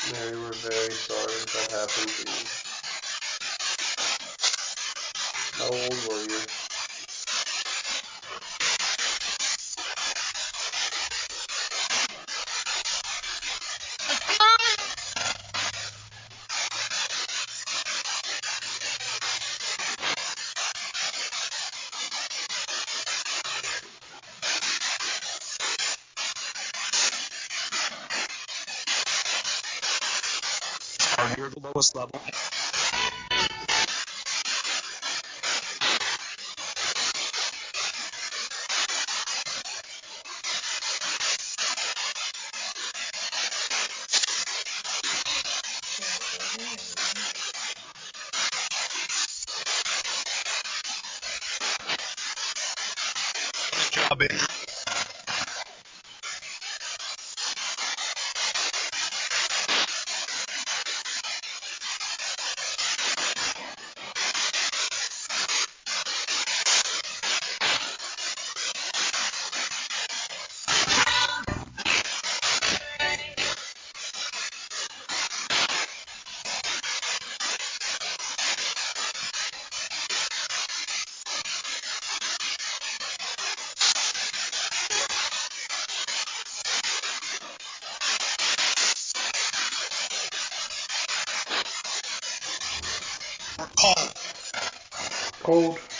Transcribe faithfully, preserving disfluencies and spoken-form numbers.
Mary, we're very sorry that happened to you. How old were you? Are you the lowest level? Good job, baby. We're cold. Cold.